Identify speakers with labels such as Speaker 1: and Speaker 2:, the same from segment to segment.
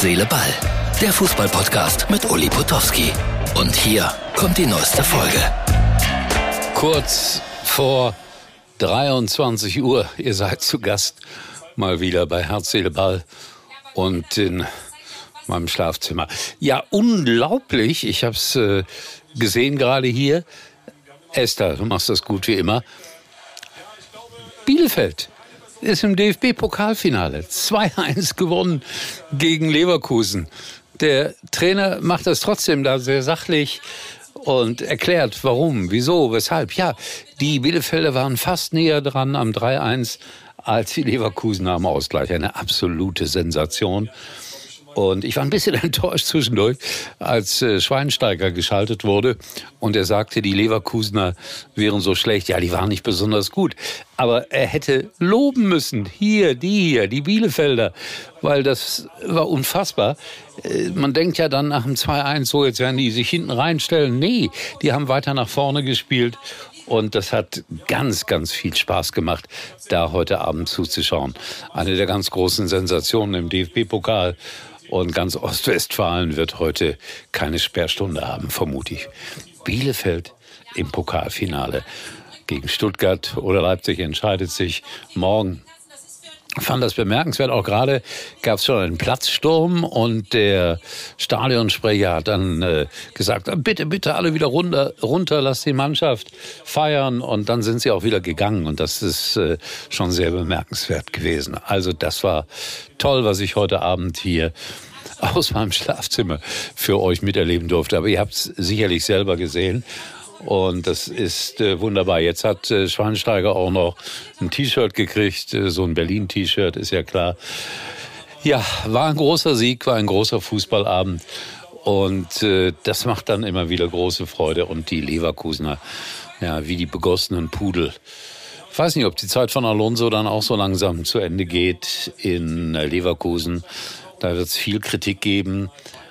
Speaker 1: Seele, Ball. Der Fußball-Podcast mit Uli Potowski. Und hier kommt die neueste Folge.
Speaker 2: Kurz vor 23 Uhr, ihr seid zu Gast mal wieder bei Herz, Seele, Ball und in meinem Schlafzimmer. Ja, unglaublich, ich habe es gesehen gerade hier. Esther, du machst das gut wie immer. Bielefeld ist im DFB-Pokalfinale 2-1 gewonnen gegen Leverkusen. Der Trainer macht das trotzdem da sehr sachlich und erklärt, warum, wieso, weshalb. Ja, die Bielefelder waren fast näher dran am 3-1 als die Leverkusener am Ausgleich. Eine absolute Sensation. Und ich war ein bisschen enttäuscht zwischendurch, als Schweinsteiger geschaltet wurde und er sagte, die Leverkusener wären so schlecht. Ja, die waren nicht besonders gut. Aber er hätte loben müssen, die Bielefelder, weil das war unfassbar. Man denkt ja dann nach dem 2-1, so jetzt werden die sich hinten reinstellen. Nee, die haben weiter nach vorne gespielt. Und das hat ganz, ganz viel Spaß gemacht, da heute Abend zuzuschauen. Eine der ganz großen Sensationen im DFB-Pokal. Und ganz Ostwestfalen wird heute keine Sperrstunde haben, vermute ich. Bielefeld im Pokalfinale gegen Stuttgart oder Leipzig entscheidet sich morgen. Ich fand das bemerkenswert. Auch gerade gab es schon einen Platzsturm und der Stadionsprecher hat dann gesagt, bitte alle wieder runter, lasst die Mannschaft feiern. Und dann sind sie auch wieder gegangen und das ist schon sehr bemerkenswert gewesen. Also das war toll, was ich heute Abend hier aus meinem Schlafzimmer für euch miterleben durfte. Aber ihr habt es sicherlich selber gesehen. Und das ist wunderbar. Jetzt hat Schweinsteiger auch noch ein T-Shirt gekriegt, so ein Berlin-T-Shirt, ist ja klar. Ja, war ein großer Sieg, war ein großer Fußballabend. Und das macht dann immer wieder große Freude. Und die Leverkusener, ja, wie die begossenen Pudel. Ich weiß nicht, ob die Zeit von Alonso dann auch so langsam zu Ende geht in Leverkusen. Da wird es viel Kritik geben.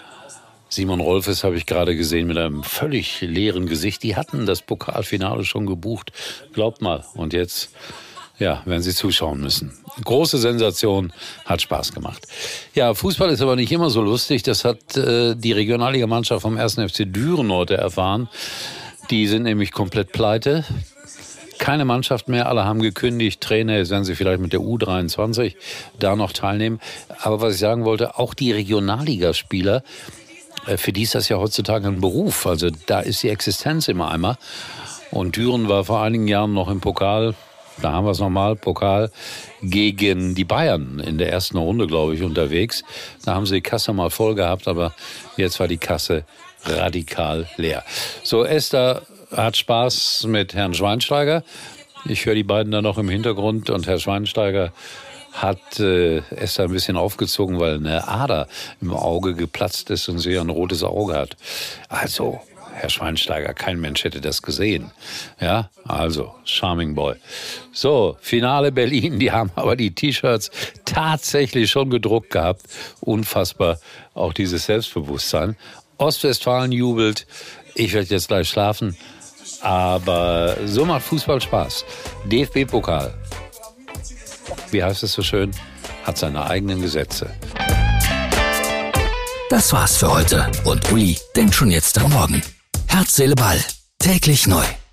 Speaker 2: Simon Rolfes habe ich gerade gesehen mit einem völlig leeren Gesicht. Die hatten das Pokalfinale schon gebucht. Glaubt mal. Und jetzt, ja, werden sie zuschauen müssen. Große Sensation, hat Spaß gemacht. Ja, Fußball ist aber nicht immer so lustig. Das hat die Regionalligamannschaft vom 1. FC Düren heute erfahren. Die sind nämlich komplett pleite. Keine Mannschaft mehr, alle haben gekündigt. Trainer, jetzt werden sie vielleicht mit der U23 da noch teilnehmen. Aber was ich sagen wollte, auch die Regionalligaspieler, für die ist das ja heutzutage ein Beruf. Also da ist die Existenz im Eimer. Und Düren war vor einigen Jahren noch im Pokal, da haben wir es nochmal, Pokal gegen die Bayern in der ersten Runde, glaube ich, unterwegs. Da haben sie die Kasse mal voll gehabt, aber jetzt war die Kasse radikal leer. So, Esther hat Spaß mit Herrn Schweinsteiger. Ich höre die beiden da noch im Hintergrund und Herr Schweinsteiger hat Esther ein bisschen aufgezogen, weil eine Ader im Auge geplatzt ist und sie ein rotes Auge hat. Also, Herr Schweinsteiger, kein Mensch hätte das gesehen. Ja, also, Charming Boy. So, Finale Berlin, die haben aber die T-Shirts tatsächlich schon gedruckt gehabt. Unfassbar, auch dieses Selbstbewusstsein. Ostwestfalen jubelt, ich werde jetzt gleich schlafen, aber so macht Fußball Spaß. DFB-Pokal. Wie heißt es so schön, hat seine eigenen Gesetze.
Speaker 1: Das war's für heute und Uli denkt schon jetzt am Morgen. Herz, Seele, Ball. Täglich neu.